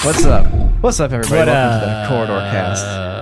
What's up? What's up, everybody? What Welcome to the Corridor Cast.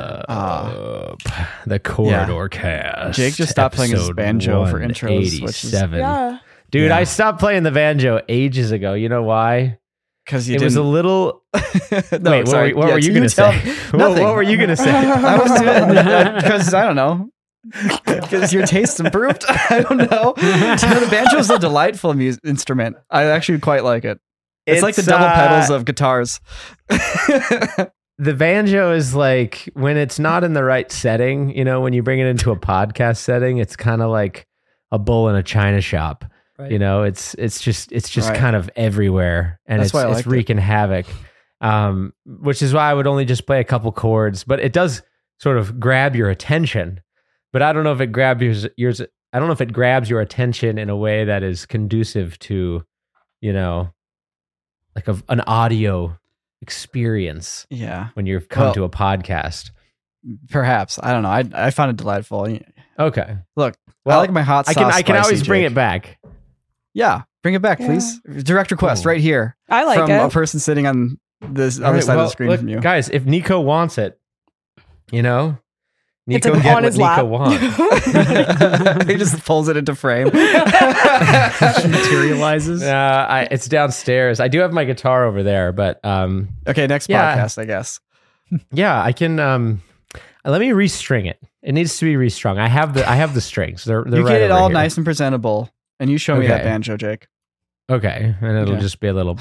The Corridor Cast. Jake just stopped playing his episode banjo for intros, which is 187. Yeah. Dude, Yeah. I stopped playing the banjo ages ago. You know why? because you It didn't. was a little. No, Wait, sorry. what were you going to tell- say? Nothing. What were you going to say? I was doing because I don't know. Because your taste improved. I don't know. The banjo is a delightful instrument. I actually quite like it. It's like the double pedals of guitars. The banjo is like when it's not in the right setting, you know, when you bring it into a podcast setting, it's kind of like a bull in a china shop. Right. You know, it's just Right. kind of everywhere, and That's why I it's liked it. wreaking havoc. Which is why I would only just play a couple chords, but it does sort of grab your attention. But I don't know if it grabs yours. I don't know if it grabs your attention in a way that is conducive to, you know, like an audio experience Yeah, when you've come Well- to a podcast. perhaps. I don't know. I found it delightful. Okay. Look, Well, I like my hot sauce. I can always spicy, bring Jake. it back. Yeah, bring it back, please. Direct request Cool. right here I like from it. a person sitting on this other All right, side of well, the screen look, from you. Guys, if Nico wants it, you know, It's Nico on get what his Nico lap. wants. He just pulls it into frame. Materializes. It's downstairs. I do have my guitar over there, but Okay, next Yeah. podcast, I guess. yeah, I can. Let me restring it. It needs to be restrung. I have the strings. They're You right get it over all here. nice and presentable, and you show me that Okay. banjo, Jake. Okay, and it'll Okay. just be a little.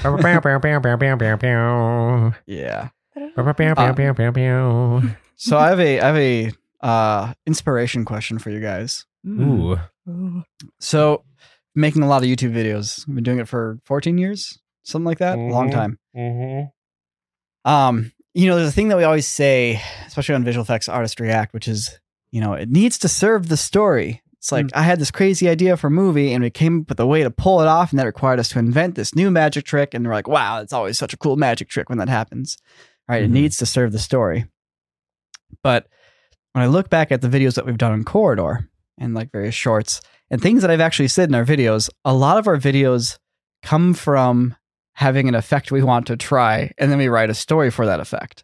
Yeah. Ooh. So I have a inspiration question for you guys. So, making a lot of YouTube videos. I've been doing it for 14 years, something like that. A long Mhm. time. You know, there's a thing that we always say, especially on Visual Effects Artist React, which is, you know, it needs to serve the story. It's like, I had this crazy idea for a movie and we came up with a way to pull it off, and that required us to invent this new magic trick. And we're like, wow, it's always such a cool magic trick when that happens. All right, Mhm. it needs to serve the story. But when I look back at the videos that we've done on Corridor and like various shorts and things that I've actually said in our videos, a lot of our videos come from having an effect we want to try, and then we write a story for that effect.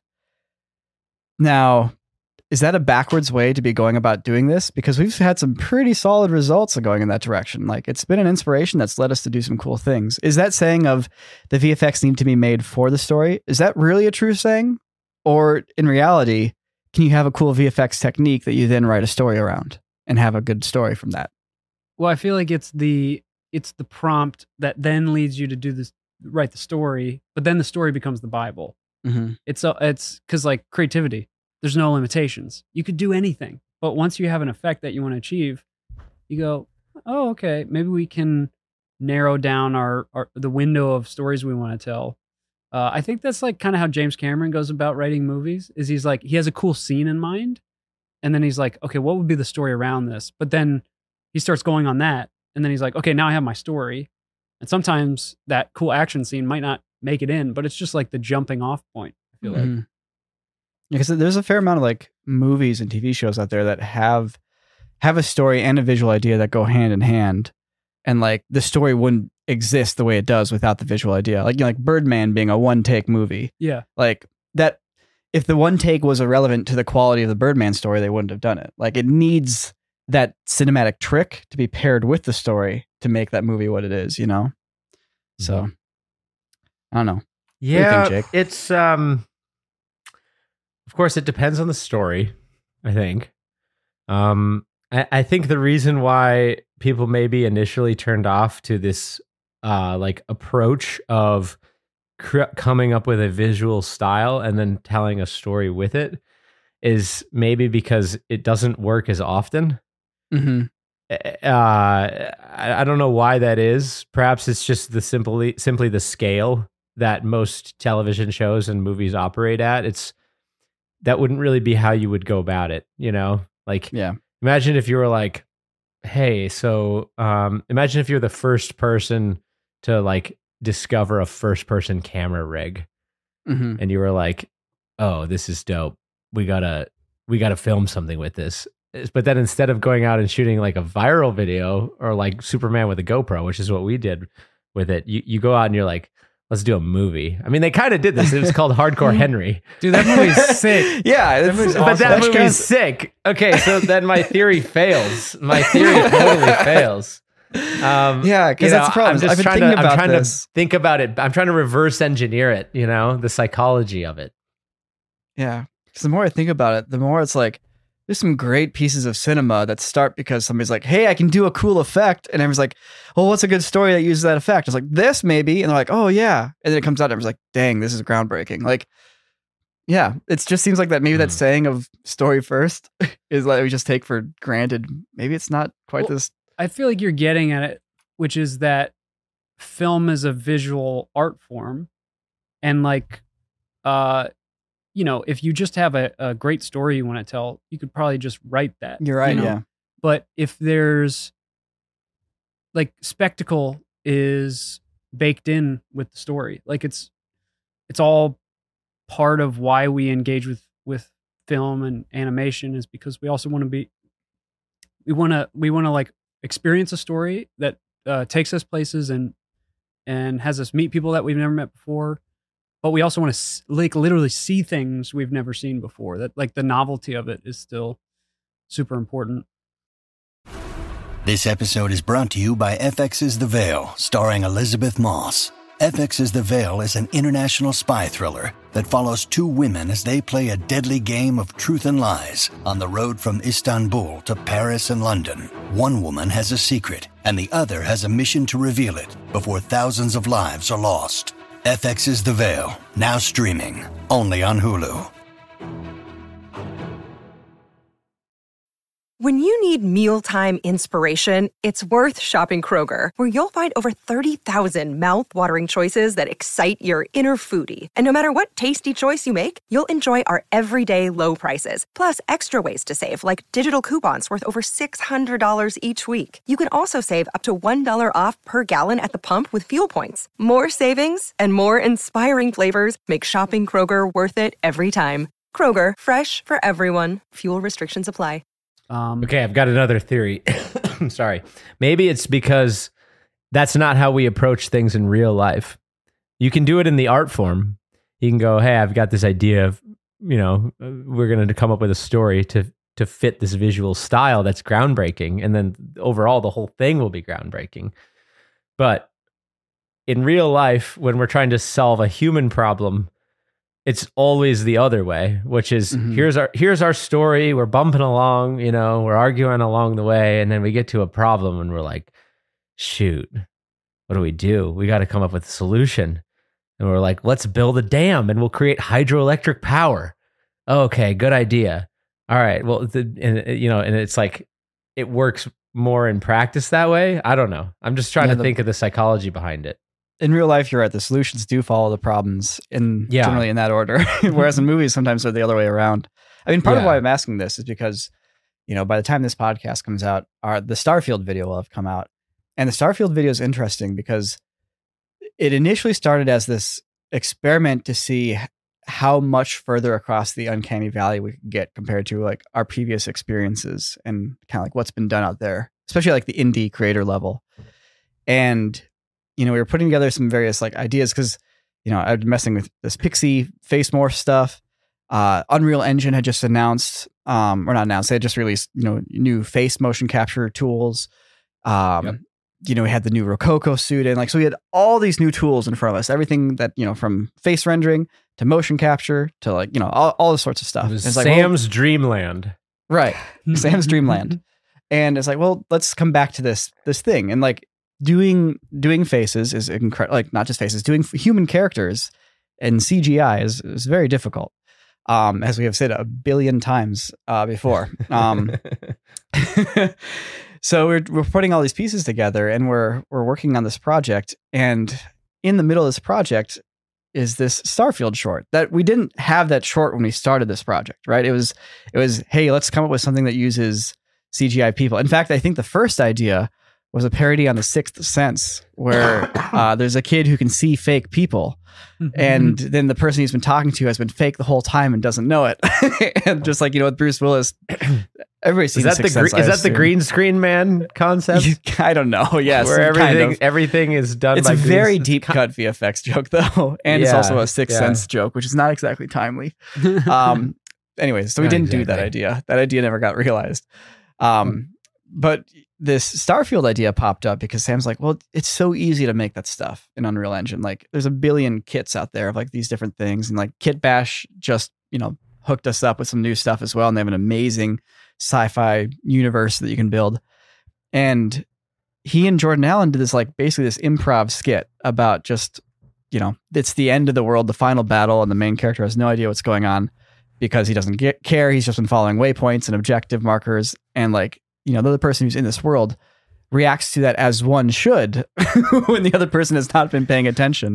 Now, is that a backwards way to be going about doing this? Because we've had some pretty solid results of going in that direction. Like, it's been an inspiration that's led us to do some cool things. Is that saying of the VFX need to be made for the story? Is that really a true saying? Or in reality, can you have a cool VFX technique that you then write a story around and have a good story from that? Well, I feel like it's the prompt that then leads you to do this, write the story, but then the story becomes the Bible. Mm-hmm. It's because like creativity, there's no limitations. You could do anything, but once you have an effect that you want to achieve, you go, oh, okay, maybe we can narrow down our the window of stories we want to tell. I think that's like kind of how James Cameron goes about writing movies. Is he's like he has a cool scene in mind, and then he's like, okay, what would be the story around this? But then he starts going on that, and then he's like, okay, now I have my story. And sometimes that cool action scene might not make it in, but it's just like the jumping off point. I feel like. Mhm. Because there's a fair amount of like movies and TV shows out there that have a story and a visual idea that go hand in hand, and like the story wouldn't exist the way it does without the visual idea. Like, you know, like Birdman being a one take movie, Yeah. like that. If the one take was irrelevant to the quality of the Birdman story, they wouldn't have done it. Like, it needs that cinematic trick to be paired with the story to make that movie what it is, you know? So, I don't know. Yeah, Jake? it's of course it depends on the story, I think. I think the reason why people maybe initially turned off to this like approach of coming up with a visual style and then telling a story with it is maybe because it doesn't work as often. Mm-hmm. I don't know why that is. Perhaps it's just simply the scale that most television shows and movies operate at. That wouldn't really be how you would go about it, you know? Like, Yeah. imagine if you were like, hey, so imagine if you're the first person to like discover a first person camera rig, Mm-hmm. and you were like, oh, this is dope. We gotta film something with this. But then instead of going out and shooting like a viral video or like Superman with a GoPro, which is what we did with it, you go out and you're like, let's do a movie. I mean, they kind of did this. It was called Hardcore Henry. Dude, that movie's sick. Yeah, But that movie's sick. Okay, so then my theory fails. My theory totally fails. Yeah, because that's the problem. I'm I've been thinking about trying this. to think about it. I'm trying to reverse engineer it, the psychology of it. Yeah, because the more I think about it, the more it's like, there's some great pieces of cinema that start because somebody's like, hey, I can do a cool effect. And everyone's like, well, what's a good story that uses that effect? It's like, this maybe. And they're like, oh, yeah. And then it comes out and everyone's like, dang, this is groundbreaking. Like, yeah, it just seems like that maybe that saying of story first is like we just take for granted. Maybe it's not quite this. I feel like you're getting at it, which is that film is a visual art form. And like, if you just have a great story you want to tell, you could probably just write that. You're right, yeah. But if there's like spectacle is baked in with the story, like it's all part of why we engage with film and animation is because we also want to we want to like experience a story that takes us places and has us meet people that we've never met before. But we also want to like literally see things we've never seen before. That like the novelty of it is still super important. This episode is brought to you by FX's The Veil, starring Elizabeth Moss. FX's The Veil is an international spy thriller that follows two women as they play a deadly game of truth and lies on the road from Istanbul to Paris and London. One woman has a secret, and the other has a mission to reveal it before thousands of lives are lost. FX's The Veil, now streaming, only on Hulu. When you need mealtime inspiration, it's worth shopping Kroger, where you'll find over 30,000 mouth-watering choices that excite your inner foodie. And no matter what tasty choice you make, you'll enjoy our everyday low prices, plus extra ways to save, like digital coupons worth over $600 each week. You can also save up to $1 off per gallon at the pump with fuel points. More savings and more inspiring flavors make shopping Kroger worth it every time. Kroger, fresh for everyone. Fuel restrictions apply. Okay, I've got another theory. I'm sorry. Maybe it's because that's not how we approach things in real life. You can do it in the art form. You can go, hey, I've got this idea of, we're going to come up with a story to fit this visual style that's groundbreaking. And then overall, the whole thing will be groundbreaking. But in real life, when we're trying to solve a human problem, it's always the other way, which is here's our story. We're bumping along, we're arguing along the way. And then we get to a problem and we're like, shoot, what do? We got to come up with a solution. And we're like, let's build a dam and we'll create hydroelectric power. Okay, good idea. All right. Well, and it's like, it works more in practice that way. I don't know. I'm just trying to think of the psychology behind it. In real life, you're right. The solutions do follow the problems generally in that order. Whereas in movies, sometimes they're the other way around. I mean, part of why I'm asking this is because, by the time this podcast comes out, the Starfield video will have come out. And the Starfield video is interesting because it initially started as this experiment to see how much further across the uncanny valley we could get compared to like our previous experiences and kind of like what's been done out there, especially like the indie creator level. And we were putting together some various like ideas because, I've been messing with this Pixie face morph stuff. Unreal Engine had just announced, or not announced, they had just released, new face motion capture tools. We had the new Rococo suit in, so we had all these new tools in front of us, everything that, from face rendering to motion capture to all this sorts of stuff. It was it's Sam's dreamland. Right. Sam's dreamland. And it's like, well, let's come back to this thing. And doing faces is incredible. Not just faces, doing human characters and CGI is very difficult. As we have said a billion times before. So we're putting all these pieces together and we're working on this project. And in the middle of this project is this Starfield short that we didn't have that short when we started this project, right? It was, hey, let's come up with something that uses CGI people. In fact, I think the first idea was a parody on The Sixth Sense, where there's a kid who can see fake people, and then the person he's been talking to has been fake the whole time and doesn't know it. And just with Bruce Willis, Everybody's seen Is that Sixth Sense, I the assume. green screen man concept? I don't know. Yes, Where kind of. everything is done It's by a green very screen. deep cut VFX joke though, and it's Yeah, also a Sixth yeah. Sense joke, which is not exactly timely. Anyways, so we Not didn't do that exactly. idea. That idea never got realized. But this Starfield idea popped up because Sam's like, well, it's so easy to make that stuff in Unreal Engine. Like, there's a billion kits out there of like these different things, and like Kit Bash just hooked us up with some new stuff as well, and they have an amazing sci-fi universe that you can build. And he and Jordan Allen did this like basically this improv skit about just it's the end of the world, the final battle, and the main character has no idea what's going on because he doesn't care. He's just been following waypoints and objective markers, and like the other person who's in this world reacts to that as one should when the other person has not been paying attention.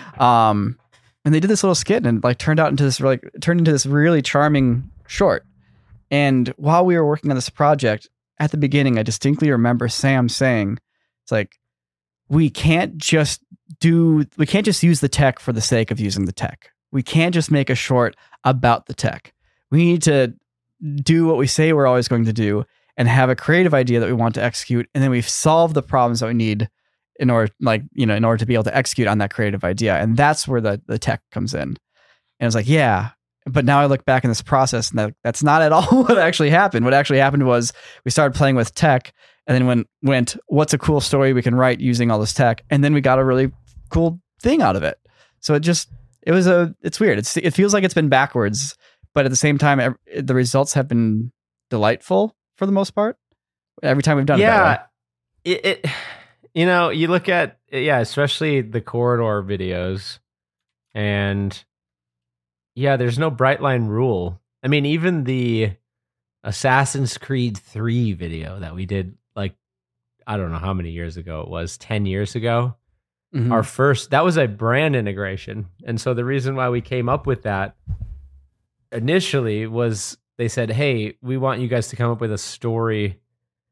And they did this little skit, and it like turned into this really charming short. And while we were working on this project, at the beginning, I distinctly remember Sam saying, "It's like we can't just use the tech for the sake of using the tech. We can't just make a short about the tech. We need to do what we say we're always going to do and have a creative idea that we want to execute, and then we've solved the problems that we need in order to be able to execute on that creative idea." And that's where the tech comes in. And it's like, yeah, but now I look back in this process, and that's not at all what actually happened. What actually happened was we started playing with tech, and then went, what's a cool story we can write using all this tech? And then we got a really cool thing out of it. So it's weird. It feels like it's been backwards, but at the same time, the results have been delightful for the most part. Every time we've done it that way. You look at especially the corridor videos, and there's no bright line rule. I mean, even the Assassin's Creed 3 video that we did, like, I don't know how many years ago it was, 10 years ago. Mhm. That was a brand integration. And so the reason why we came up with that initially was they said, hey, we want you guys to come up with a story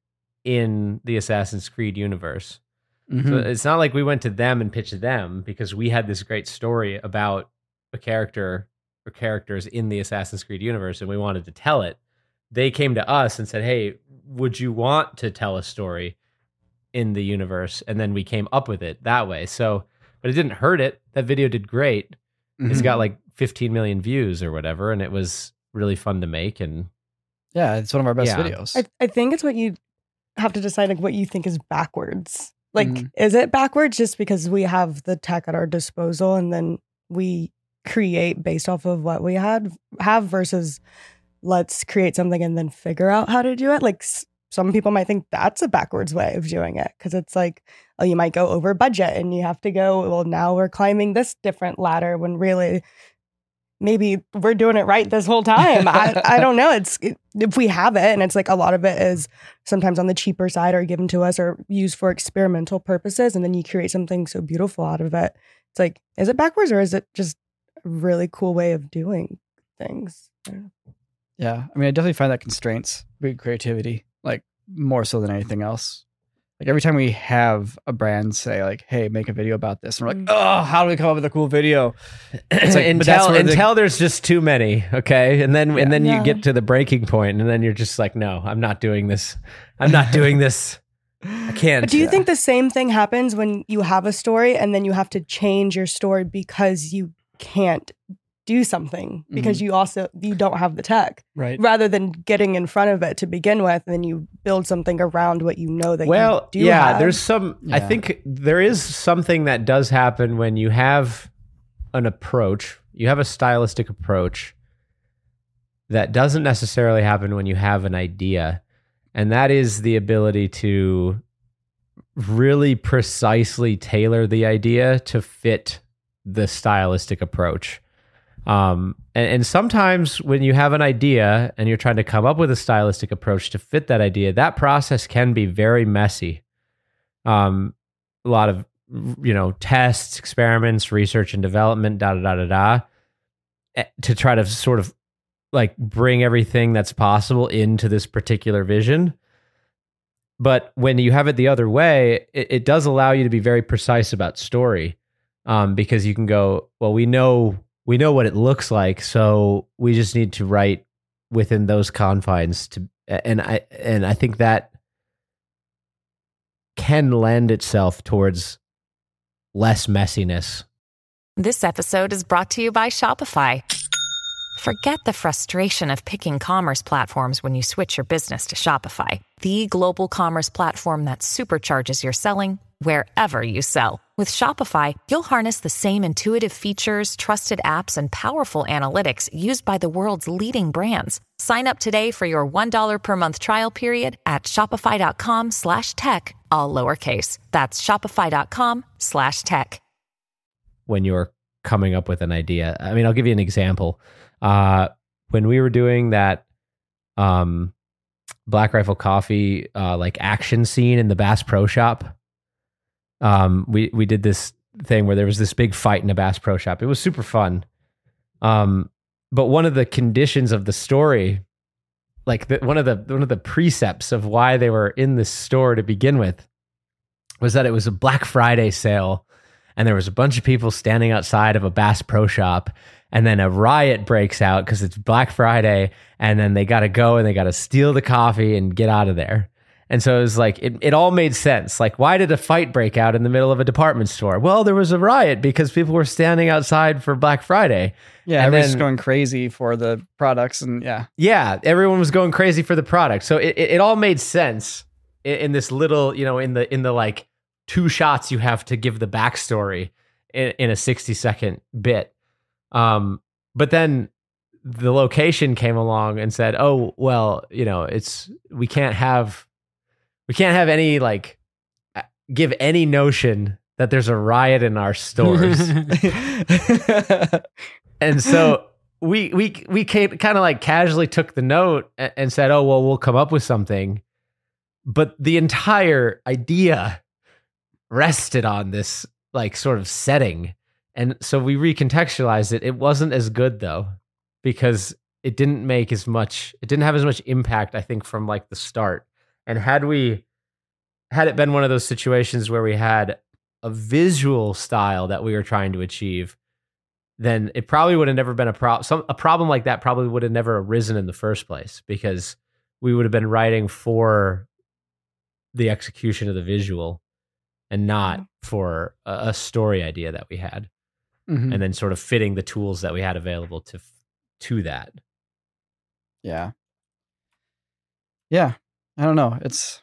in the Assassin's Creed universe. Mhm. So it's not like we went to them and pitched them because we had this great story about a character or characters in the Assassin's Creed universe and we wanted to tell it. They came to us and said, hey, would you want to tell a story in the universe? And then we came up with it that way. So, but it didn't hurt it. That video did great. It's Mhm. got like 15 million views or whatever. And it was really fun to make. And Yeah, it's one of our best Yeah. videos. I think it's what you have to decide, like what you think is backwards. Like, Mhm. is it backwards just because we have the tech at our disposal and then we create based off of what we have versus let's create something and then figure out how to do it? Like some people might think that's a backwards way of doing it because it's like, oh, you might go over budget and you have to go, well, now we're climbing this different ladder when really maybe we're doing it right this whole time. I don't know. If we have it, and it's like a lot of it is sometimes on the cheaper side or given to us or used for experimental purposes, and then you create something so beautiful out of it. It's like, is it backwards or is it just a really cool way of doing things? I don't know. Yeah, I mean, I definitely find that constraints big creativity, like more so than anything else. Like every time we have a brand say like, hey, make a video about this, and we're like, oh, how do we come up with a cool video? It's like, but that's where until there's just too many, okay? And then Yeah. you get to the breaking point, and then you're just like, no, I'm not doing this. I'm not doing this. I can't. But do you think the same thing happens when you have a story and then you have to change your story because you can't do something because you don't have the tech, Right. rather than getting in front of it to begin with, and then you build something around what you know that Well, you do yeah, have. there's some. I Yeah. think there is something that does happen when you have an approach. You have a stylistic approach that doesn't necessarily happen when you have an idea, and that is the ability to really precisely tailor the idea to fit the stylistic approach. And sometimes when you have an idea and you're trying to come up with a stylistic approach to fit that idea, that process can be very messy. A lot of, tests, experiments, research and development, to try to sort of like bring everything that's possible into this particular vision. But when you have it the other way, it does allow you to be very precise about story, because you can go, well, we know what it looks like, so we just need to write within those confines And I think that can lend itself towards less messiness. This episode is brought to you by Shopify. Forget the frustration of picking commerce platforms when you switch your business to Shopify, the global commerce platform that supercharges your selling wherever you sell. With Shopify, you'll harness the same intuitive features, trusted apps, and powerful analytics used by the world's leading brands. Sign up today for your $1 per month trial period at shopify.com/tech, all lowercase. That's shopify.com/tech. When you're coming up with an idea. I mean, I'll give you an example. When we were doing that Black Rifle Coffee like action scene in the Bass Pro Shop, we did this thing where there was this big fight in a Bass Pro Shop. It was super fun. But one of the conditions of the story, like one of the precepts of why they were in this store to begin with, was that it was a Black Friday sale, and there was a bunch of people standing outside of a Bass Pro Shop, and then a riot breaks out because it's Black Friday, and then they got to go and they got to steal the coffee and get out of there. And so it was like, it all made sense. Like, why did a fight break out in the middle of a department store? Well, there was a riot because people were standing outside for Black Friday. Yeah, and everyone's going crazy for the products, and yeah, everyone was going crazy for the product. So it all made sense in this little, in the like 2 shots you have to give the backstory in a 60-second bit. But then the location came along and said, "Oh, well, we can't have any like give any notion that there's a riot in our stores." And so we kind of like casually took the note and said, "Oh, well, we'll come up with something." But the entire idea rested on this like sort of setting. And so we recontextualized it. It wasn't as good though, because it didn't have as much impact, I think, from like the start. And had it been one of those situations where we had a visual style that we were trying to achieve, then it probably would have never been a problem. A problem like that probably would have never arisen in the first place, because we would have been writing for the execution of the visual and not for a story idea that we had. Mhm. And then sort of fitting the tools that we had available to that. Yeah. I don't know.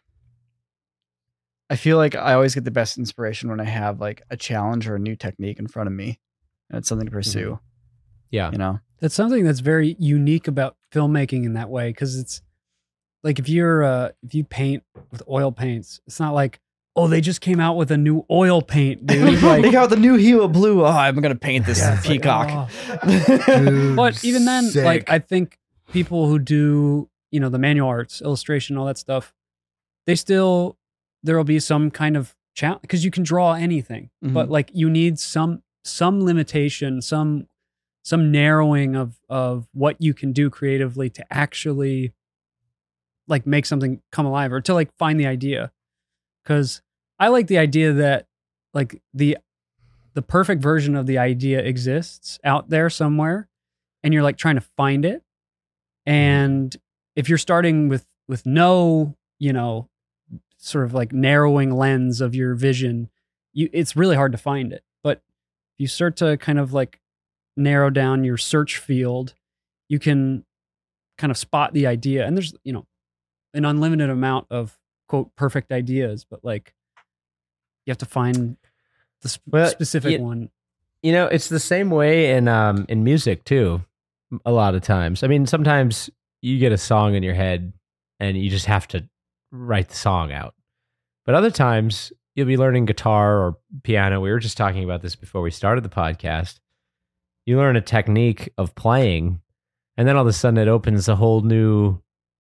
I feel like I always get the best inspiration when I have like a challenge or a new technique in front of me, and it's something to pursue. Yeah. That's something that's very unique about filmmaking in that way, because it's like if you paint with oil paints, it's not like, oh, they just came out with a new oil paint, dude. Like, they got the new Hue Blue. Oh, I'm gonna paint this peacock. Dude, but even then, like, I think people who do the manual arts, illustration, all that stuff, there'll be some kind of challenge, because you can draw anything, but like you need some limitation, some narrowing of what you can do creatively to actually like make something come alive, or to like find the idea. Because I like the idea that like the perfect version of the idea exists out there somewhere, and you're like trying to find it. And if you're starting with no, sort of like narrowing lens of your vision, it's really hard to find it. But if you start to kind of like narrow down your search field, you can kind of spot the idea. And there's, an unlimited amount of quote perfect ideas, but like you have to find the specific one. It's the same way in music too. A lot of times, I mean, sometimes you get a song in your head and you just have to write the song out. But other times you'll be learning guitar or piano. We were just talking about this before we started the podcast. You learn a technique of playing, and then all of a sudden it opens a whole new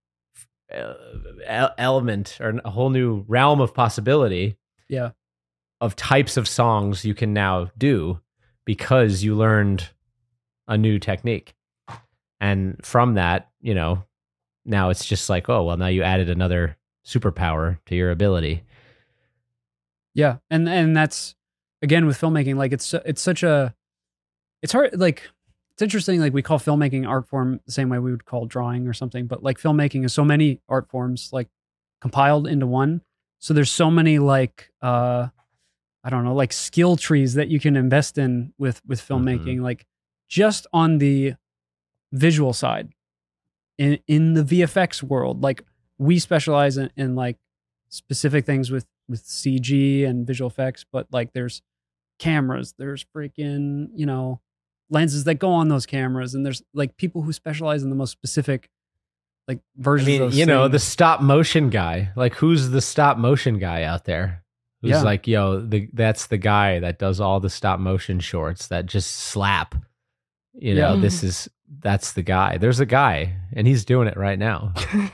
element, or a whole new realm of possibility. Yeah. Of types of songs you can now do because you learned a new technique. And from that, now it's just like, oh, well, now you added another superpower to your ability. Yeah. And that's, again, with filmmaking, like it's hard, like it's interesting. Like we call filmmaking art form the same way we would call drawing or something, but like filmmaking is so many art forms like compiled into one. So there's so many like, I don't know, like skill trees that you can invest in with filmmaking, like just on the visual side in the VFX world. Like we specialize in like specific things with CG and visual effects, but like there's cameras, there's freaking, you know, lenses that go on those cameras, and there's like people who specialize in the most specific like versions. I mean, you know, the stop motion guy. Like, who's the stop motion guy out there? Who's like, yo, that's the guy that does all the stop motion shorts that just slap. You know, that's the guy. There's a guy, and he's doing it right now.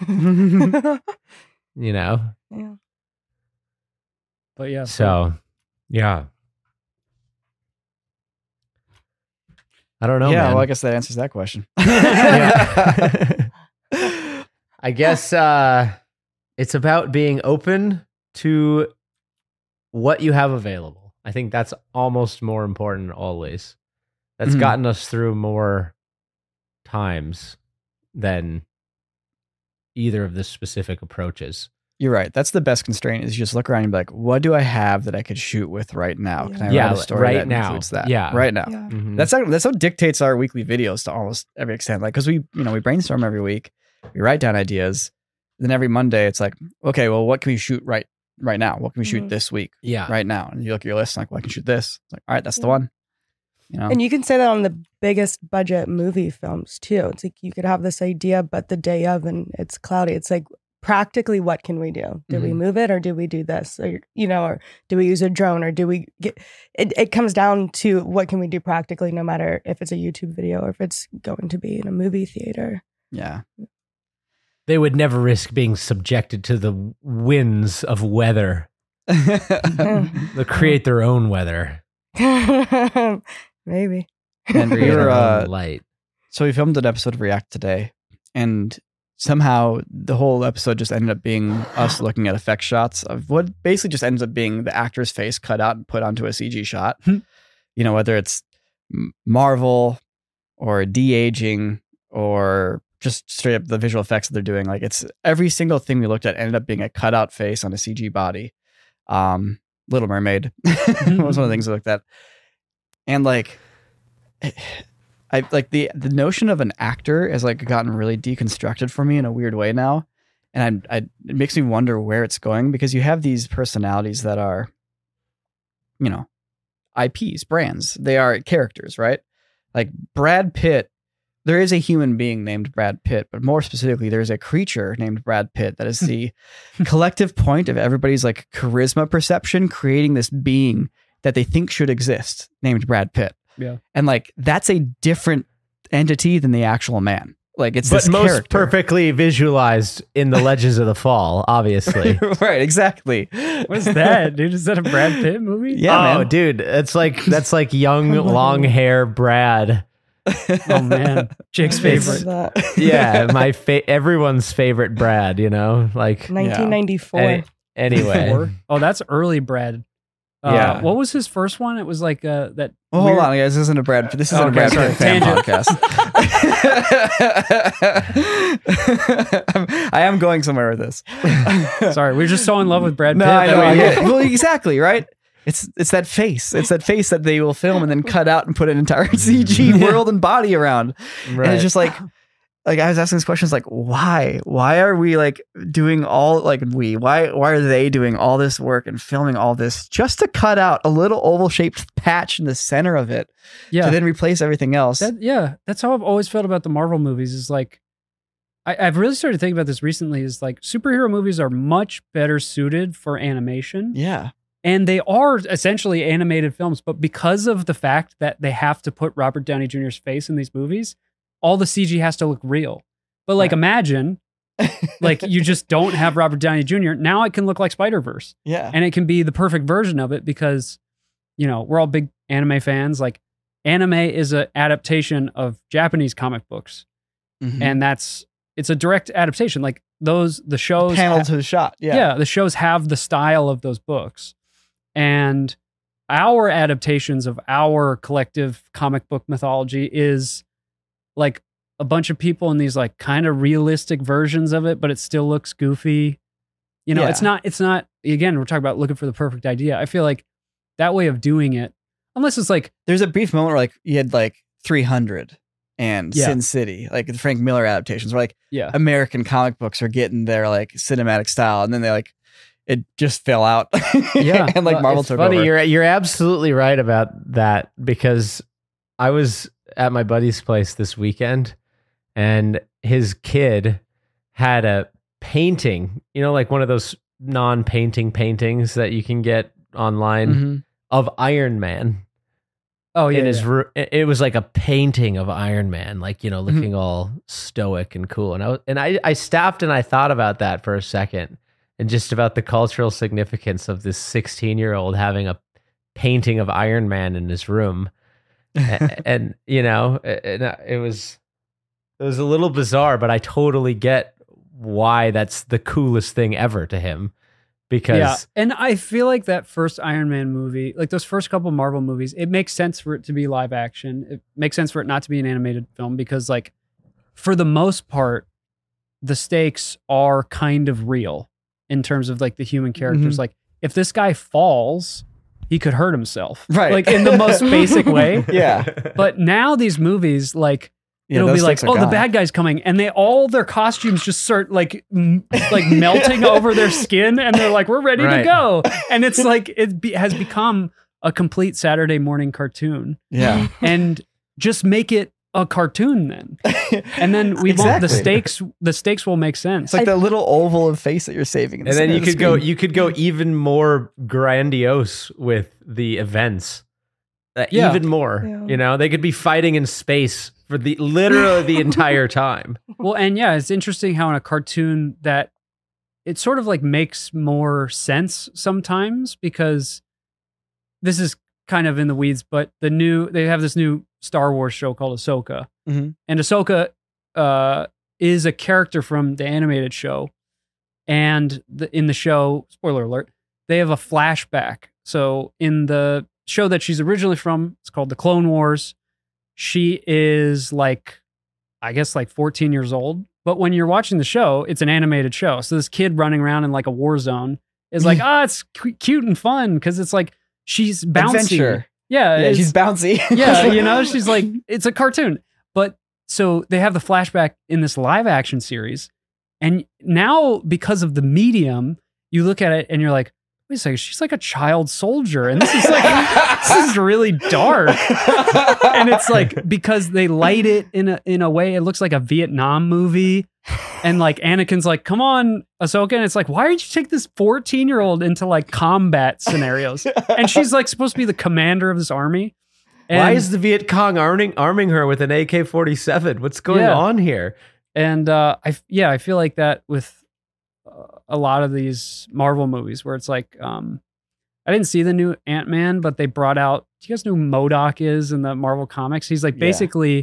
You know? Yeah. But yeah. So, yeah. I don't know, yeah, man. well, I guess that answers that question. I guess it's about being open to what you have available. I think that's almost more important always. That's gotten us through more times than either of the specific approaches. You're right. That's the best constraint, is you just look around and be like, what do I have that I could shoot with right now? Can I write a story right that now. includes that? Yeah. Right now. Yeah. Mhm. That's what dictates our weekly videos to almost every extent. Like, because we brainstorm every week, we write down ideas. Then every Monday it's like, okay, well, what can we shoot right now? What can we shoot this week? Yeah. Right now. And you look at your list and like, well, I can shoot this. It's like, all right, that's the one. You know? And you can say that on the biggest budget movie films too. It's like you could have this idea, but the day of and it's cloudy. It's like, practically, what can we do? Do we move it, or do we do this? Or, you know, or do we use a drone, or do we get it? It comes down to what can we do practically, no matter if it's a YouTube video or if it's going to be in a movie theater. Yeah. They would never risk being subjected to the winds of weather. They'll create their own weather. Maybe. And Create we were, their own light. so we filmed an episode of React today, and somehow the whole episode just ended up being us looking at effect shots of what basically just ends up being the actor's face cut out and put onto a CG shot. You know, whether it's Marvel or de-aging or just straight up the visual effects that they're doing. Like, it's every single thing we looked at ended up being a cutout face on a CG body. Little Mermaid was one of the things we looked at. And like, I like the notion of an actor has like gotten really deconstructed for me in a weird way now. And it makes me wonder where it's going, because you have these personalities that are, you know, IPs, brands. They are characters, right? Like Brad Pitt, there is a human being named Brad Pitt, but more specifically, there's a creature named Brad Pitt that is the collective point of everybody's like charisma perception, creating this being that they think should exist named Brad Pitt. Yeah. And like, that's a different entity than the actual man. Like, it's But this most character. perfectly visualized in the Legends of the Fall, obviously. Right, exactly. What's that, dude? Is that a Brad Pitt movie? Yeah, oh, man. dude, that's like young, long hair Brad. Oh man, Jake's favorite. Love that. Yeah, everyone's favorite Brad. You know, like 1994. anyway. Oh, that's early Brad. Yeah. What was his first one? It was like that. Well, weird- hold on, guys. This isn't a Brad Pitt Okay, Pitt sorry, fan tangent. podcast. I am going somewhere with this. Sorry, we're just so in love with Brad No, Pitt. I that know. we- I get it. Well, exactly, right? It's that face. It's that face that they will film and then cut out and put an entire CG world and body around. And it's just like I was asking these questions like, why? Why are we like doing all like why are they doing all this work and filming all this just to cut out a little oval shaped patch in the center of it Yeah. to then replace everything else? That's how I've always felt about the Marvel movies. Is like, I've really started thinking about this recently. Is like superhero movies are much better suited for animation. Yeah. And they are essentially animated films, but because of the fact that they have to put Robert Downey Jr.'s face in these movies, all the CG has to look real. But like, imagine, like you just don't have Robert Downey Jr. Now it can look like Spider-Verse. Yeah. And it can be the perfect version of it because, you know, we're all big anime fans. Like, anime is an adaptation of Japanese comic books. Mhm. And it's a direct adaptation. Like the shows panel to the shot. yeah, the shows have the style of those books. And our adaptations of our collective comic book mythology is like a bunch of people in these like kind of realistic versions of it, but it still looks goofy. You know, Yeah. it's not, again, we're talking about looking for the perfect idea. I feel like that way of doing it, unless it's like, There's a brief moment where like you had like 300 and Yeah. Sin City, like the Frank Miller adaptations, where like yeah, American comic books are getting their like cinematic style, and then they like it just fell out. Yeah. and like Well, Marvel it's took funny. over. You're absolutely right about that, because I was at my buddy's place this weekend, and his kid had a painting, you know, like one of those non-painting paintings that you can get online Mhm. of Iron Man. oh yeah, in his yeah. it was like a painting of Iron Man, like, you know, Mm-hmm. looking all stoic and cool. And I stopped and I thought about that for a second, and just about the cultural significance of this 16-year-old having a painting of Iron Man in his room. And you know, it was a little bizarre, but I totally get why that's the coolest thing ever to him, because Yeah, and I feel like that first Iron Man movie, like those first couple Marvel movies, it makes sense for it to be live action. It makes sense for it not to be an animated film, because like for the most part, the stakes are kind of real in terms of like the human characters. Like if this guy falls, he could hurt himself, Right. Like in the most basic way. Yeah. But now these movies, like, Yeah, it'll those be like, stakes are oh, the gone. bad guy's coming, and all their costumes just start like like melting over their skin, and they're like, we're ready to Right. go, and it's like has become a complete Saturday morning cartoon, Yeah. and just make it a cartoon then, and then we won't. Exactly. The stakes will make sense. It's like the little oval of face that you're saving. in the and then center you of the could screen. you could go even more grandiose with the events. Yeah. Even more, Yeah. you know, they could be fighting in space for literally the entire time. Well, and yeah, it's interesting how in a cartoon that it sort of like makes more sense sometimes, because this is kind of in the weeds, but they have this new Star Wars show called Ahsoka. Mhm. And Ahsoka is a character from the animated show. And in the show, spoiler alert, they have a flashback. So in the show that she's originally from, it's called The Clone Wars. She is like, I guess like 14 years old. But when you're watching the show, it's an animated show. So this kid running around in like a war zone is like, it's cute and fun, because it's like she's bouncy. Adventure. Yeah, Yeah, it's- she's bouncy. yeah, you know, she's like, it's a cartoon. But so they have the flashback in this live action series. And now, because of the medium, you look at it and you're like, wait a second, she's like a child soldier. And this is like, this is really dark. And it's like, because they light it in a way, it looks like a Vietnam movie. And like Anakin's like, come on, Ahsoka. And it's like, why did you take this 14-year-old into like combat scenarios? And she's like supposed to be the commander of this army. And, Why is the Viet Cong arming her with an AK-47? What's going Yeah. on here? And I feel like that with a lot of these Marvel movies, where it's like, I didn't see the new Ant-Man, but they brought out, do you guys know who MODOK is in the Marvel comics? He's like Yeah. basically,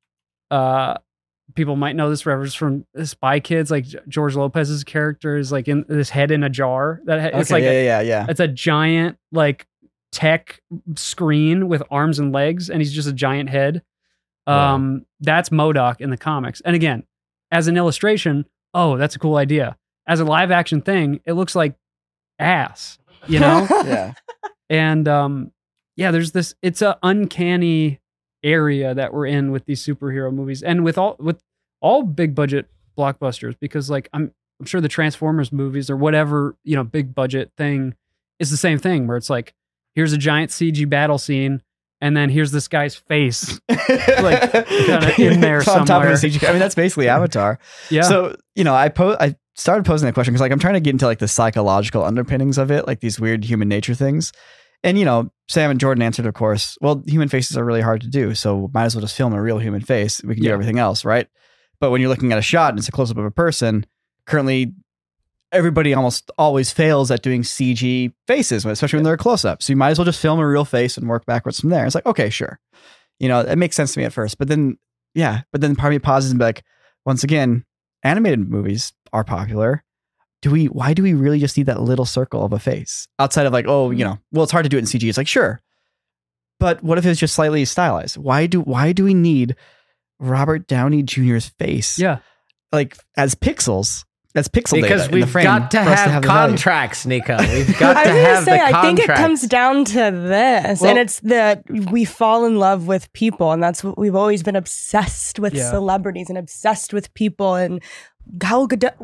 people might know this reference from Spy Kids, like George Lopez's character is like in this head in a jar. It's like yeah. it's a giant like tech screen with arms and legs, and he's just a giant head. Wow. That's MODOK in the comics. And again, as an illustration, oh, that's a cool idea. As a live action thing, it looks like ass, you know? Yeah. And there's this, it's a uncanny area that we're in with these superhero movies, and with all big budget blockbusters, because like I'm sure the Transformers movies or whatever, you know, big budget thing is the same thing, where it's like, here's a giant CG battle scene, and then here's this guy's face like kinda in there It's on top of a somewhere. CG. I mean, that's basically Avatar. Yeah. So, you know, I started posing that question because like I'm trying to get into like the psychological underpinnings of it, like these weird human nature things. And, you know, Sam and Jordan answered, of course, well, human faces are really hard to do. So might as well just film a real human face. We can do Yeah. everything else, right? But when you're looking at a shot and it's a close up of a person, currently everybody almost always fails at doing CG faces, especially when they're a close up. So you might as well just film a real face and work backwards from there. It's like, okay, sure. You know, it makes sense to me at first. But then part of me pauses and be like, once again, animated movies are popular. Why do we really just need that little circle of a face outside of like, oh, you know, well, it's hard to do it in CG. It's like, sure. But what if it's just slightly stylized? Why do we need Robert Downey Jr.'s face, Yeah. like as pixels. That's pixel Because data in the we've frame got to for us have the value. contracts, Nika. We've got I to was gonna have say, the I think contracts. it comes down to this, Well- and it's that we fall in love with people, and that's what we've always been obsessed with Yeah. celebrities and obsessed with people. And Gal Gadot,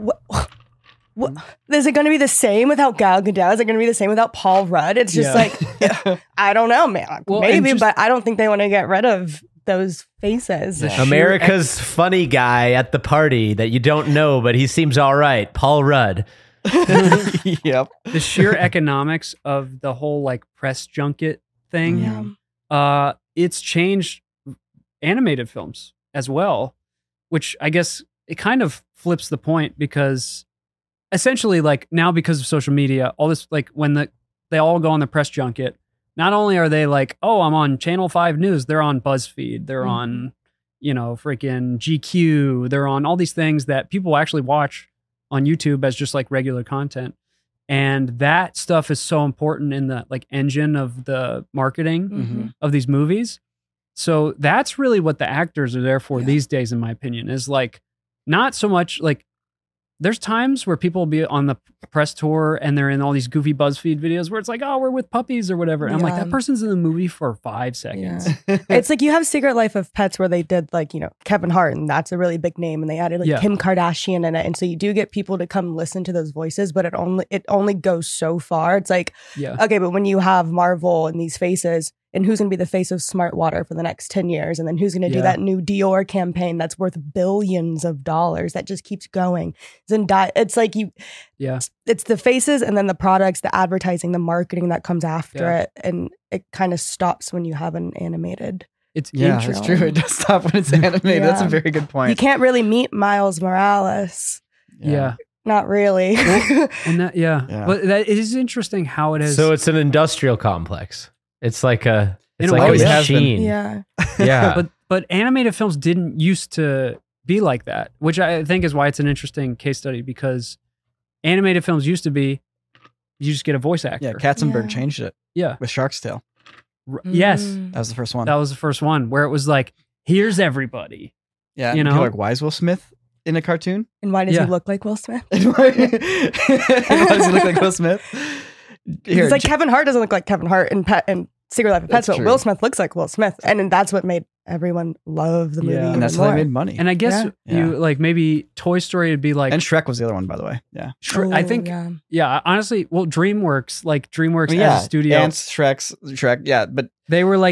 what, is it going to be the same without Gal Gadot? Is it going to be the same without Paul Rudd? It's just Yeah. I don't know, man. Well, and Maybe, just- but I don't think they want to get rid of those faces. The sheer America's funny guy at the party that you don't know, but he seems all right. Paul Rudd. Yep. the sheer economics of the whole like press junket thing, Yeah. it's changed animated films as well, which I guess it kind of flips the point because essentially like now because of social media, all this like when they all go on the press junket, not only are they like, oh, I'm on Channel 5 News, they're on BuzzFeed, they're on, freaking GQ, they're on all these things that people actually watch on YouTube as just like regular content. And that stuff is so important in the like engine of the marketing Mhm. of these movies. So that's really what the actors are there for these days, in my opinion, is like not so much like there's times where people will be on the press tour and they're in all these goofy BuzzFeed videos where it's like, oh, we're with puppies or whatever. And I'm like, Yeah. that person's in the movie for 5 seconds. Yeah. It's like you have Secret Life of Pets where they did like, Kevin Hart, and that's a really big name, and they added like Yeah. Kim Kardashian in it. And so you do get people to come listen to those voices, but it only goes so far. It's like, Yeah. okay, but when you have Marvel and these faces, and who's going to be the face of Smart Water for the next 10 years? And then who's going to do Yeah. that new Dior campaign that's worth billions of dollars that just keeps going? Zendaya, it's like Yeah. it's the faces and then the products, the advertising, the marketing that comes after Yeah. it. And it kind of stops when you have an animated. It's Yeah, intro. that's true. It does stop when it's animated. That's a Yeah. very good point. You can't really meet Miles Morales. yeah. Not really. And that, yeah. Yeah. But that it is interesting how it has. So it's an industrial complex. It's like a In it's a like way, a it has been. machine. Yeah. Yeah. but animated films didn't used to be like that, which I think is why it's an interesting case study because animated films used to be you just get a voice actor. Yeah, Katzenberg Yeah. changed it Yeah. with Shark's Tale. Yes. Mm. That was the first one. That was the first one where it was like, here's everybody. yeah, you and know? people are like, why is Will Smith in a cartoon? And why does Yeah. he look like Will Smith? And why does he look like Will Smith? Here, It's like Kevin Hart doesn't look like Kevin Hart in Secret Life of Pets, That's but true. Will Smith looks like Will Smith. And then that's what made everyone love the movie. Yeah. even and that's how more. they made money. And I guess Yeah. you like maybe Toy Story would be like, And Shrek was the other one, by the way. Yeah. I Oh, think, yeah. yeah, honestly, well, DreamWorks I mean, as a studio, Ants, Shrek. Yeah, but they were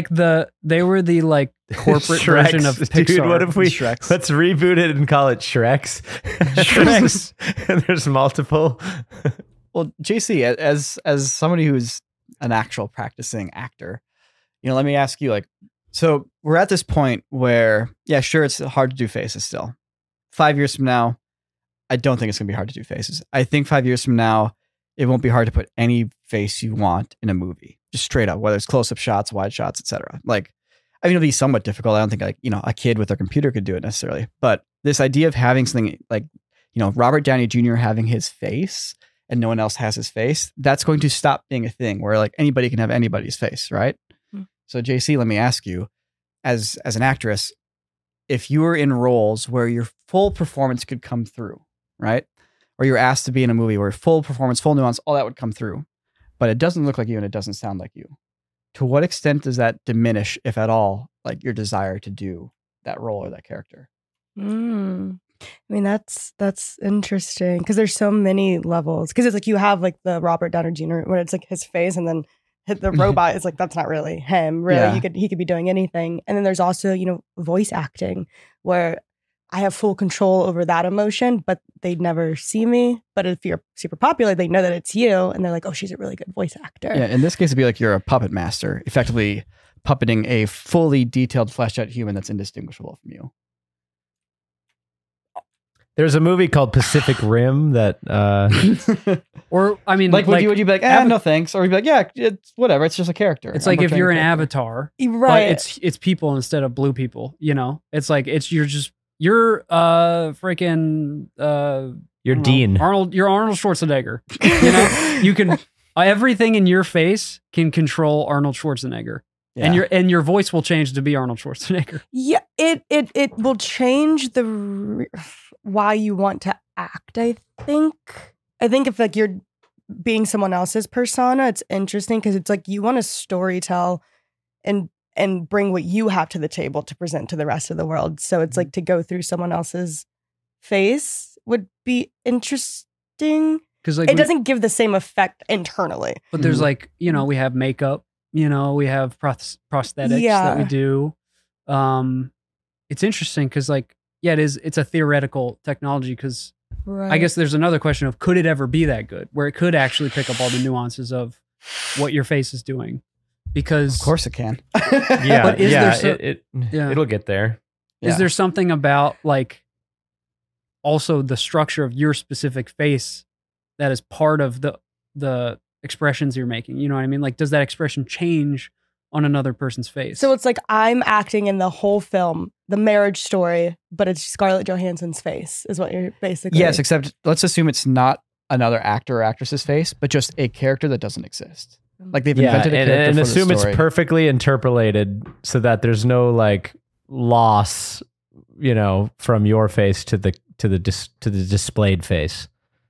the like corporate Shreks. version of Dude, Pixar. what if we Shreks. let's reboot it and call it Shreks? Shreks. And there's multiple. well, JC, as somebody who's an actual practicing actor, let me ask you, like, so we're at this point where, yeah, sure, it's hard to do faces still. 5 years from now, I don't think it's gonna be hard to do faces. I think 5 years from now, it won't be hard to put any face you want in a movie, just straight up, whether it's close-up shots, wide shots, etc. Like, I mean, it'll be somewhat difficult. I don't think a kid with their computer could do it necessarily. But this idea of having something like, Robert Downey Jr. having his face and no one else has his face, that's going to stop being a thing where like anybody can have anybody's face, right? Mm. So JC, let me ask you, as an actress, if you were in roles where your full performance could come through, right? Or you're asked to be in a movie where full performance, full nuance, all that would come through, but it doesn't look like you and it doesn't sound like you. To what extent does that diminish, if at all, like your desire to do that role or that character? Mm. I mean, that's interesting because there's so many levels. Because it's like you have like the Robert Downey Jr. when it's like his face, and then the robot is like that's not really him. Really, Yeah. he could be doing anything. And then there's also voice acting where I have full control over that emotion, but they never see me. But if you're super popular, they know that it's you, and they're like, "Oh, she's a really good voice actor." Yeah, in this case, it'd be like you're a puppet master, effectively puppeting a fully detailed, fleshed out human that's indistinguishable from you. There's a movie called Pacific Rim that Or I mean, Like, would you be like, no thanks, or would you be like, yeah, it's whatever, it's just a character. it's I'm like if portraying you're a an character. avatar, Right. but it's people instead of blue people. It's like you're freaking you're Dean. You're Arnold Schwarzenegger. You can everything in your face can control Arnold Schwarzenegger. and your voice will change to be Arnold Schwarzenegger. Yeah, it will change why you want to act. I think if like you're being someone else's persona, it's interesting because it's like you want to storytell and bring what you have to the table to present to the rest of the world. So it's like to go through someone else's face would be interesting because like it doesn't give the same effect internally. But there's like, you know, we have makeup, you know, we have prosthetics that we do. It's interesting because like, yeah, it's a theoretical technology because I guess there's another question of could it ever be that good where it could actually pick up all the nuances of what your face is doing? Because of course it can. Yeah, but it'll get there. Is there something about like also the structure of your specific face that is part of the expressions you're making? You know what I mean? Like, does that expression change on another person's face? So it's like I'm acting in the whole film, the Marriage Story, but it's Scarlett Johansson's face is what you're basically. Yes, except let's assume it's not another actor or actress's face, but just a character that doesn't exist. Like they've invented a character and for assume the it's story. perfectly interpolated so that there's no like loss, you know, from your face to the displayed face.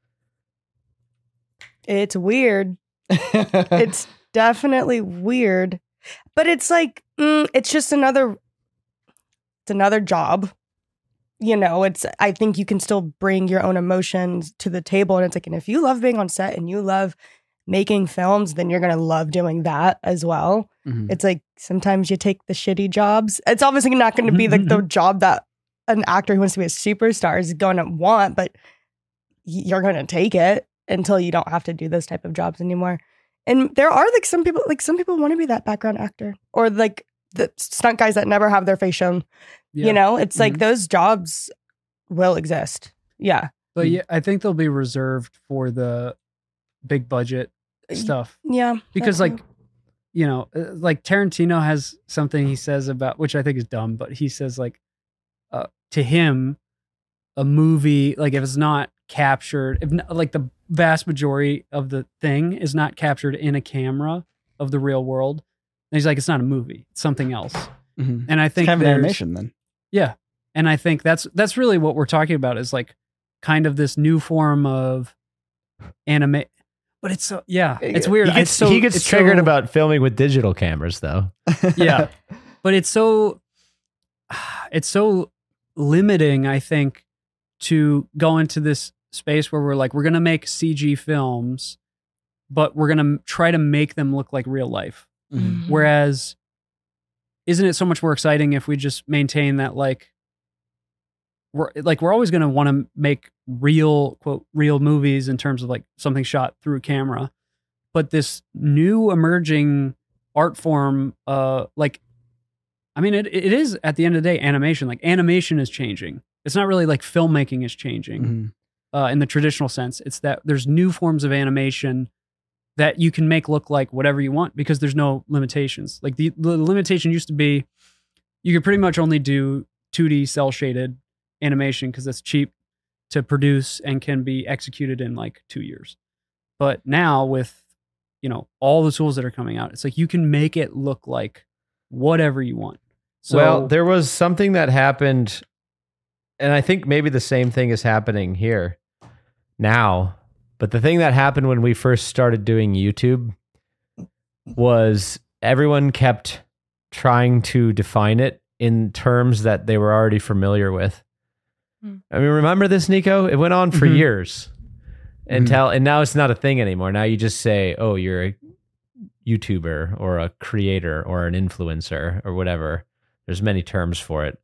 It's weird. It's definitely weird, but it's like it's just another job. You know, I think you can still bring your own emotions to the table, and it's like, and if you love being on set and you love making films, then you're gonna love doing that as well. Mm-hmm. It's like sometimes you take the shitty jobs. It's obviously not going to be like the job that an actor who wants to be a superstar is going to want, but you're going to take it until you don't have to do those type of jobs anymore. And there are some people want to be that background actor or like the stunt guys that never have their face shown. Yeah. You know, it's like those jobs will exist. Yeah. But yeah, I think they'll be reserved for the big budget stuff. Yeah. Because like, you know, like Tarantino has something he says about, which I think is dumb, but he says like, to him, a movie, like if it's not captured, if not, like the vast majority of the thing is not captured in a camera of the real world, and he's like, it's not a movie, it's something else. Mm-hmm. And I think it's kind of an animation then. Yeah. And I think that's really what we're talking about is like kind of this new form of anime. But it's so, it's weird. He gets triggered about filming with digital cameras though. Yeah. But it's so limiting, I think, to go into this space where we're like, we're going to make CG films, but we're going to try to make them look like real life. Mm-hmm. Whereas, isn't it so much more exciting if we just maintain that like, we're always going to want to make real, quote, real movies in terms of like something shot through a camera. But this new emerging art form, like, I mean, it is at the end of the day animation. Like animation is changing. It's not really like filmmaking is changing in the traditional sense. It's that there's new forms of animation that you can make look like whatever you want because there's no limitations. Like the limitation used to be you could pretty much only do 2D cell shaded animation because that's cheap to produce and can be executed in like 2 years. But now with, you know, all the tools that are coming out, it's like you can make it look like whatever you want. So, well, there was something that happened, and I think maybe the same thing is happening here now. But the thing that happened when we first started doing YouTube was everyone kept trying to define it in terms that they were already familiar with. I mean, remember this, Nico? It went on for years and now it's not a thing anymore. Now you just say, oh, you're a YouTuber or a creator or an influencer or whatever. There's many terms for it.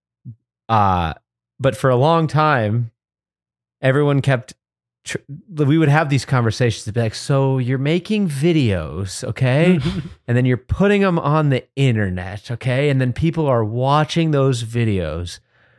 But for a long time, everyone kept, we would have these conversations to be like, so you're making videos, okay? And then you're putting them on the internet, okay? And then people are watching those videos.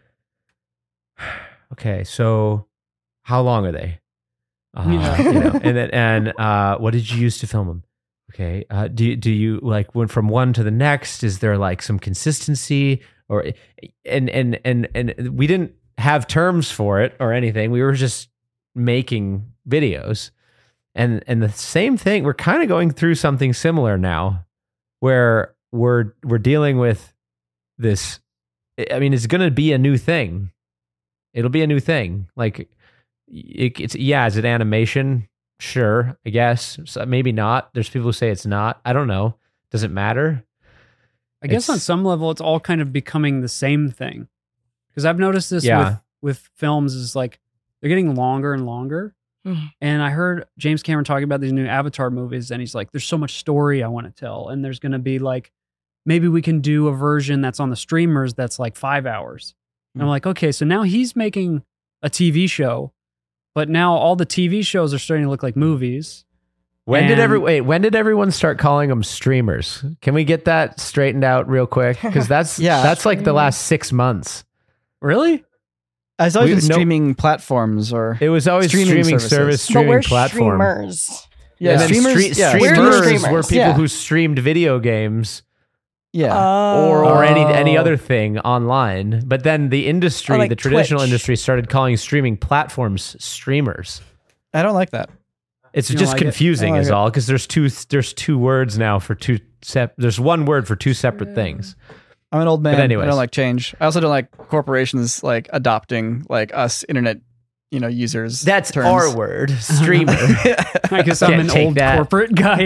Okay, so how long are they? You know, and what did you use to film them? Okay. Do you like went from one to the next? Is there like some consistency or and we didn't have terms for it or anything. We were just making videos, and the same thing. We're kind of going through something similar now, where we're dealing with this. I mean, it's going to be a new thing. It'll be a new thing. Like it's is it animation? Sure, I guess. So maybe not. There's people who say it's not. I don't know. Does it matter? I guess on some level, it's all kind of becoming the same thing. Because I've noticed this with films is like they're getting longer and longer. And I heard James Cameron talking about these new Avatar movies, and he's like, there's so much story I want to tell. And there's going to be like, maybe we can do a version that's on the streamers that's like 5 hours. And I'm like, okay, so now he's making a TV show, but now all the TV shows are starting to look like movies. When did everyone start calling them streamers? Can we get that straightened out real quick? Because that's like the last 6 months. Really? It's always been streaming platforms, or it was always streaming service, streaming platform. Streamers. Yeah, streamers were people who streamed video games. Yeah, or any other thing online. But then the industry, like the traditional Twitch. industry, started calling streaming platforms streamers. I don't like that. It's You don't just like it? confusing, I is like it. all, because there's two words now for there's one word for two separate things. I'm an old man. But anyways. I don't like change. I also don't like corporations like adopting like us internet, users. That's terms. our word, streamer. I guess I'm Can't an take old that. corporate guy.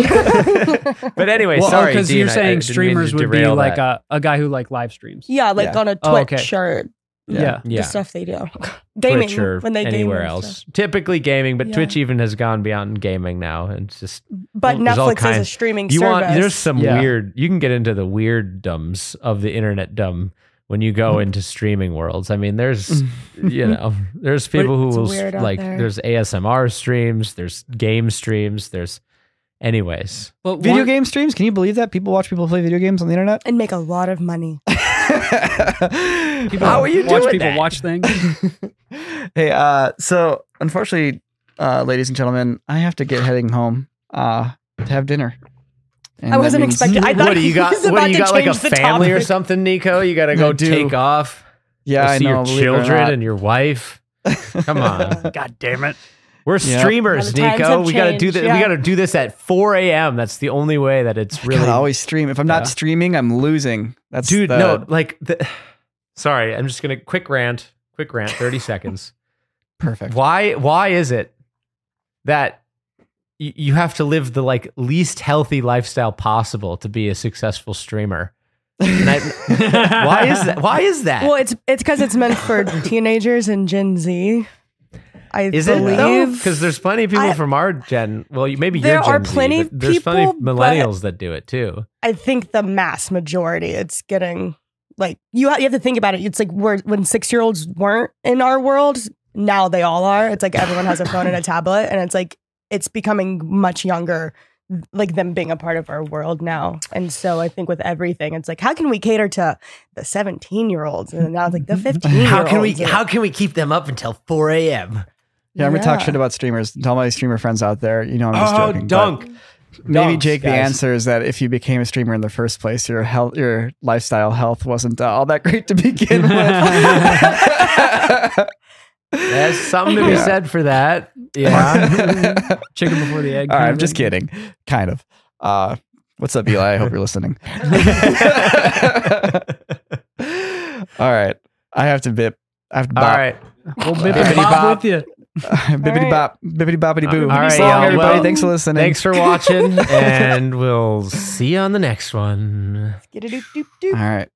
But anyway, Well, sorry, because Dean, you're I saying didn't mean streamers to would be derail like that. a guy who like live streams. Yeah, like Yeah. on a Oh, Twitch okay. or Yeah. the stuff they do. Twitch Gaming or when they game anywhere and else. stuff. Typically gaming, but Yeah. Twitch even has gone beyond gaming now. And it's just But there's all Netflix is a kinds- streaming you service. there's some Yeah. weird. You can get into the weird-dums of the internet dumb when you go into streaming worlds. I mean, there's there's people who It's will weird out like. there. There's ASMR streams. There's game streams. There's anyways. But Video game streams. Can you believe that people watch people play video games on the internet? and make a lot of money. People How are you watch doing people that? watch things. Hey, so unfortunately, ladies and gentlemen, I have to get heading home to have dinner. And I that wasn't means- expecting. I thought What do you he got? was What about do you to got? Like a change the family or topic. something, Nico? You got to go I do. take off. Yeah, Go I see know. your believe it or children not. and your wife. Come on. God damn it. We're Yeah. streamers, The times Nico. have We got to do changed, this. yeah. We got to do this at 4 a.m. That's the only way that it's really. God, I always stream. If I'm Yeah. not streaming, I'm losing. That's Dude, the- no, like, sorry, I'm just gonna quick rant, 30 seconds. perfect. Why is it that you have to live the like least healthy lifestyle possible to be a successful streamer? And why is that? Why is that? Well, it's because it's meant for teenagers and Gen Z. I Is it though? believe Because there's plenty of people from our gen. Well, maybe There your Gen are Z, plenty but of there's plenty of people, millennials that do it too. I think the mass majority, it's getting like you have to think about it. It's like when 6-year-olds weren't in our world, now they all are. It's like everyone has a phone and a tablet, and it's like it's becoming much younger, like them being a part of our world now. And so I think with everything, it's like how can we cater to the 17-year-olds and now it's like the 15-year-olds? How can we keep them up until 4 a.m.? Yeah, I'm gonna talk Yeah. shit about streamers. Tell my streamer friends out there, I'm just joking. but dunk. Maybe Dunks, Jake, the guys. answer is that if you became a streamer in the first place, your lifestyle health wasn't all that great to begin with. There's something to be said for that. Yeah. Chicken before the egg. All right, kind I'm of just thing. kidding. Kind of. What's up, Eli? I hope you're listening. All right. I have to bip. I have to bop. All right. Well, bippity Bippity bop bop. with you. Bippity bop. Bippity boppity boo. All right, So long, y'all. everybody. Well, Thanks for listening. Thanks for watching, and we'll see you on the next one. Skidadoo-doo-doo. All right.